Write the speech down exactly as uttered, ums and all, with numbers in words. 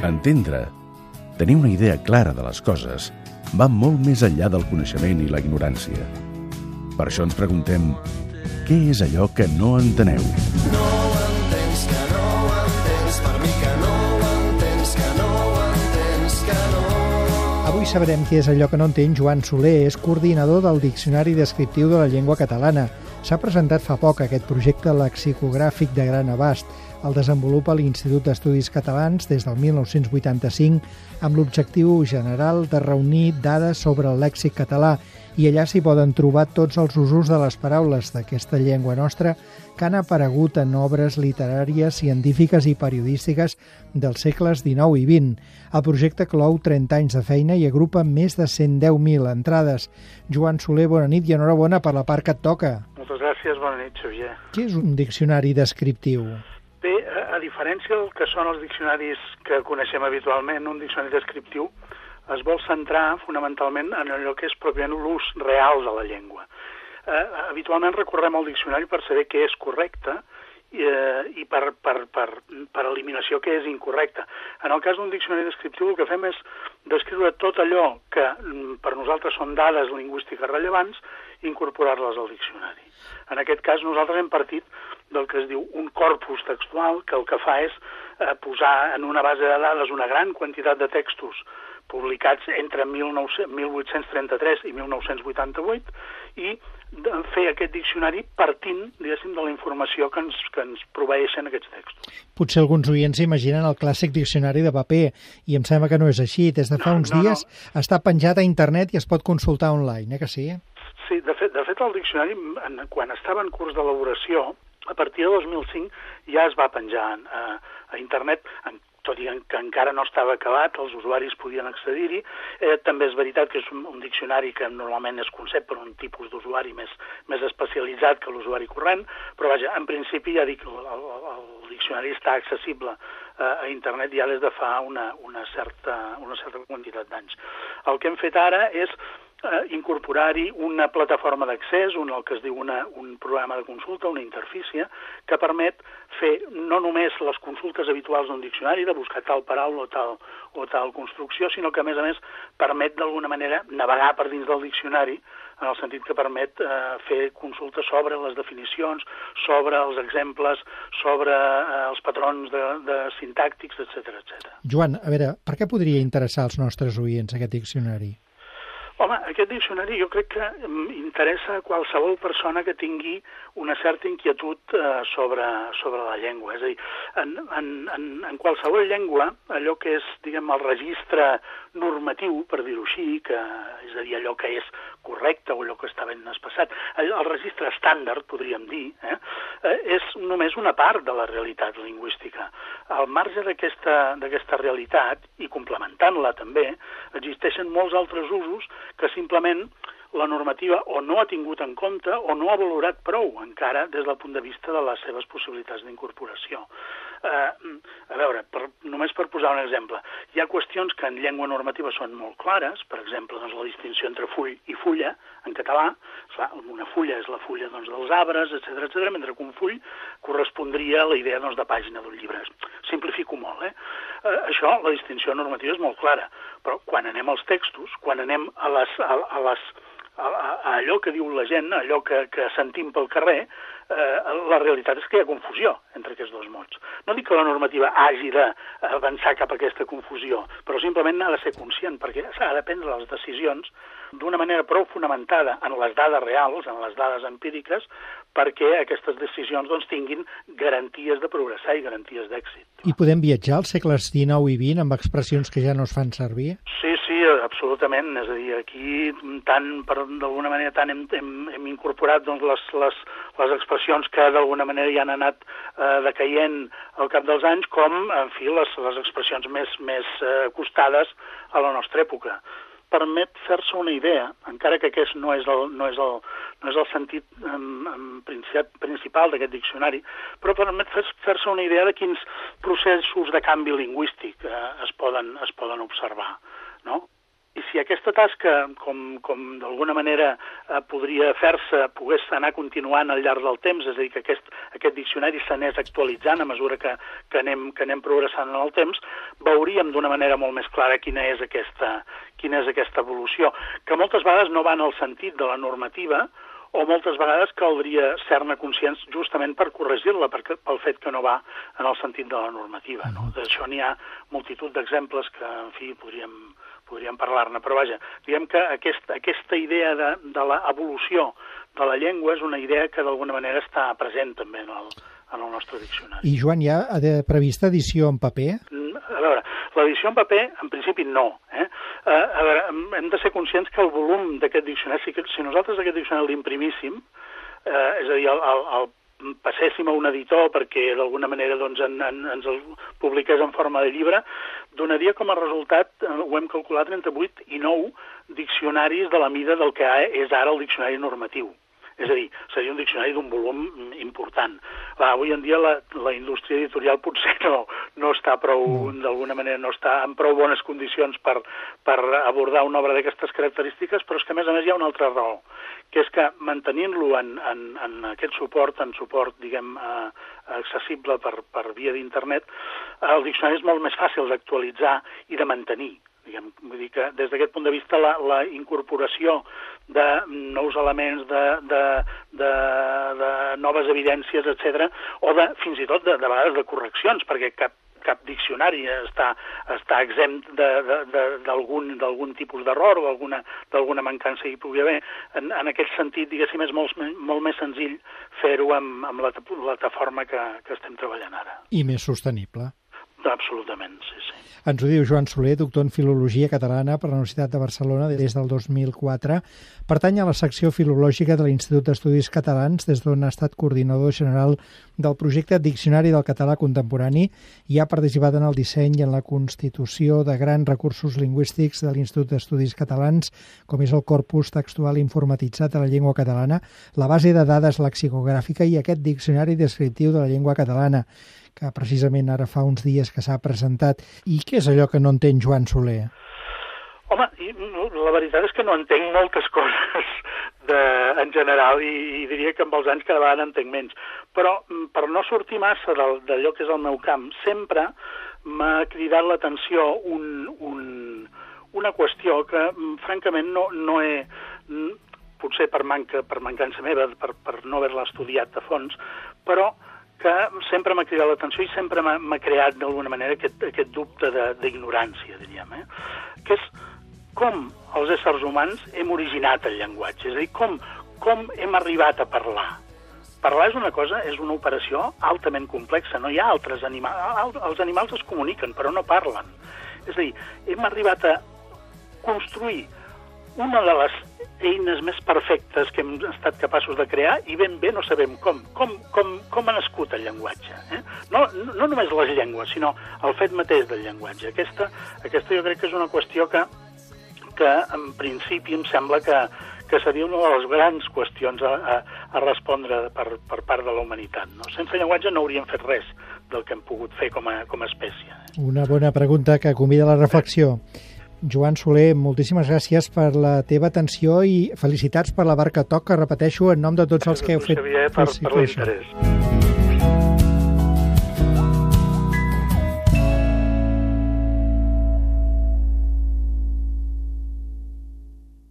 Entendre, tenir una idea clara de les coses, va molt més enllà del coneixement i la ignorància. Per això ens preguntem, què és allò que no enteneu? No ho entens, que no ho entens, per mi que no ho entens, que no ho entens, que no... Avui sabrem què és allò que no entén Joan Soler, és coordinador del Diccionari Descriptiu de la Llengua Catalana. S'ha presentat fa poc aquest projecte lexicogràfic de gran abast. El desenvolupa l'Institut d'Estudis Catalans des del mil nou-cents vuitanta-cinc amb l'objectiu general de reunir dades sobre el lèxic català i allà s'hi poden trobar tots els usos de les paraules d'aquesta llengua nostra que han aparegut en obres literàries, científiques i periodístiques dels segles dinou i vint. El projecte clou trenta anys de feina i agrupa més de cent deu mil entrades. Joan Soler, bona nit i enhorabona per la part que et toca. Moltes gràcies, bona nit, Xavier. Què és un diccionari descriptiu? Bé, a, a diferència del que són els diccionaris que coneixem habitualment, un diccionari descriptiu es vol centrar fonamentalment en allò que és pròpiament l'ús real de la llengua. Eh, habitualment recorrem al diccionari per saber què és correcte i, eh, i per, per, per, per eliminació què és incorrecte. En el cas d'un diccionari descriptiu el que fem és descriure tot allò que per nosaltres són dades lingüístiques rellevants i incorporar-les al diccionari. En aquest cas nosaltres hem partit del que es diu un corpus textual, que el que fa és eh, posar en una base de dades una gran quantitat de textos publicats entre mil vuit-cents trenta-tres i mil nou-cents vuitanta-vuit i fer aquest diccionari partint, diguéssim, de la informació que ens, que ens proveeixen aquests textos. Potser alguns oients s'imaginen el clàssic diccionari de paper i em sembla que no és així. Des de fa no, uns no, dies no. està penjat a internet i es pot consultar online, eh que sí? Sí, de fet, de fet el diccionari, en, quan estava en curs d'elaboració, a partir de dos mil cinc ja es va penjar a, a internet, en, tot i que encara no estava acabat, els usuaris podien accedir-hi. Eh, també és veritat que és un, un diccionari que normalment es concep per un tipus d'usuari més, més especialitzat que l'usuari corrent, però vaja, en principi ja dic, el, el, el diccionari està accessible eh, a internet ja des de fa una, una, certa, una certa quantitat d'anys. El que hem fet ara és eh, incorporar-hi una plataforma d'accés, un, el que es diu una, un programa de consulta, una interfície, que permet fer no només les consultes habituals d'un diccionari, de buscar tal paraula o tal, o tal construcció, sinó que, a més a més, permet d'alguna manera navegar per dins del diccionari, en el sentit que permet eh, fer consultes sobre les definicions, sobre els exemples, sobre eh, els patrons de, de sintàctics, etcètera, etcètera. Joan, a veure, per què podria interessar als nostres oients aquest diccionari? Home, aquest diccionari jo crec que interessa a qualsevol persona que tingui una certa inquietud eh, sobre, sobre la llengua. És a dir, en, en, en, en qualsevol llengua, allò que és, diguem, el registre normatiu, per dir-ho així, que és a dir, allò que és correcte o allò que està ben espassat, el, el registre estàndard, podríem dir, eh, eh, és només una part de la realitat lingüística. Al marge d'aquesta d'aquesta realitat, i complementant-la també, existeixen molts altres usos que simplement la normativa o no ha tingut en compte o no ha valorat prou encara des del punt de vista de les seves possibilitats d'incorporació. Eh, a veure, per, només per posar un exemple, hi ha qüestions que en llengua normativa són molt clares, per exemple, doncs, la distinció entre full i fulla, en català, clar, una fulla és la fulla doncs, dels arbres, etcètera, etcètera, mentre que un full correspondria a la idea doncs, de pàgina d'un llibre. Simplifico molt, eh? eh? Això, la distinció normativa és molt clara, però quan anem als textos, quan anem a les... A, a les A, a allò que diu la gent, allò que, que sentim pel carrer, eh, la realitat és que hi ha confusió entre aquests dos mots. No dic que la normativa hagi d'avançar cap a aquesta confusió, però simplement n'ha de ser conscient, perquè s'ha de prendre les decisions d'una manera prou fonamentada en les dades reals, en les dades empíriques, perquè aquestes decisions doncs, tinguin garanties de progressar i garanties d'èxit. I podem viatjar als segles dinou i vint amb expressions que ja no es fan servir? Sí, sí, absolutament. És a dir, aquí tant, d'alguna manera, tant hem, hem, hem incorporat doncs, les, les, les expressions que d'alguna manera ja han anat eh, decaient al cap dels anys, com, en fi, les, les expressions més, més eh, acostades a la nostra època. Permet fer-se una idea, encara que aquest no és el, no és el, no és el sentit en, en principal d'aquest diccionari, però permet fer-se una idea de quins processos de canvi lingüístic eh, es, poden, es poden observar, no? I si aquesta tasca, com, com d'alguna manera eh, podria fer-se, pogués anar continuant al llarg del temps, és a dir, que aquest, aquest diccionari s'anés actualitzant a mesura que, que, anem, que anem progressant en el temps, veuríem d'una manera molt més clara quina és aquesta, quina és aquesta evolució, que moltes vegades no va en el sentit de la normativa, o moltes vegades caldria ser-ne conscients justament per corregir-la, perquè pel fet que no va en el sentit de la normativa. No? D'això n'hi ha multitud d'exemples que, en fi, podríem, podríem parlar-ne. Però vaja, diguem que aquest, aquesta idea de, de l'evolució de la llengua és una idea que d'alguna manera està present també en el, en el nostre diccionari. I, Joan, hi ha prevista edició en paper? A veure, l'edició en paper, en principi, no. Eh? Uh, a veure, hem de ser conscients que el volum d'aquest diccionari, si, si nosaltres aquest diccionari l'imprimíssim, eh, és a dir, el, el, el passéssim a un editor perquè d'alguna manera doncs, en, en, ens el publiqués en forma de llibre, donaria com a resultat, eh, ho hem calculat, trenta-vuit i nou diccionaris de la mida del que és ara el diccionari normatiu. És a dir, seria un diccionari d'un volum important. Clar, avui en dia la, la indústria editorial potser no, no està prou, mm. d'alguna manera, no està en prou bones condicions per, per abordar una obra d'aquestes característiques, però és que a més a més hi ha una altra raó, que és que mantenint-lo en, en, en aquest suport, en suport, diguem, eh, accessible per, per via d'internet, el diccionari és molt més fàcil d'actualitzar i de mantenir. Diguem, vull dir que des d'aquest punt de vista la, la incorporació de nous elements, de, de, de, de noves evidències, etcètera, o de, fins i tot de, de vegades de correccions, perquè cap, cap diccionari està, està exempt d'algun d'algun tipus d'error o d'alguna mancança hi pugui haver. En, en aquest sentit, diguéssim, és molt, molt més senzill fer-ho amb, amb la plataforma que, que estem treballant ara. I més sostenible. Absolutament, sí, sí. Ens ho diu Joan Soler, doctor en Filologia Catalana per la Universitat de Barcelona des del dos mil quatre. Pertany a la secció filològica de l'Institut d'Estudis Catalans, des d'on ha estat coordinador general del projecte Diccionari del Català Contemporani i ha participat en el disseny i en la constitució de grans recursos lingüístics de l'Institut d'Estudis Catalans, com és el corpus textual informatitzat de la llengua catalana, la base de dades lexicogràfica i aquest diccionari descriptiu de la llengua catalana, que precisament ara fa uns dies que s'ha presentat. I què és allò que no entén Joan Soler? Home, la veritat és que no entenc moltes coses de, en general i, i diria que amb els anys cada vegada entenc menys. Però per no sortir massa d'allò que és el meu camp, sempre m'ha cridat l'atenció un, un, una qüestió que francament no, no he... potser per, manca, per mancança meva, per, per no haver-la estudiat a fons, però que sempre m'ha cridat l'atenció i sempre m'ha creat d'alguna manera aquest, aquest dubte d'ignorància, diríem, eh? Que és com els éssers humans hem originat el llenguatge, és a dir, com, com hem arribat a parlar. Parlar és una cosa, és una operació altament complexa, no hi ha altres animals, els animals es comuniquen però no parlen. És a dir, hem arribat a construir una de les eines més perfectes que hem estat capaços de crear i ben bé no sabem com. Com, com, com ha nascut el llenguatge. Eh? No, no només les llengües, sinó el fet mateix del llenguatge. Aquesta, aquesta jo crec que és una qüestió que, que en principi em sembla que, que seria una de les grans qüestions a, a, a respondre per, per part de la humanitat. No? Sense llenguatge no hauríem fet res del que hem pogut fer com a, com a espècie. Eh? Una bona pregunta que convida a la reflexió. Joan Soler, moltíssimes gràcies per la teva atenció i felicitats per la Barca Toc, que repeteixo en nom de tots els que heu fet possible. Per, per l'interès.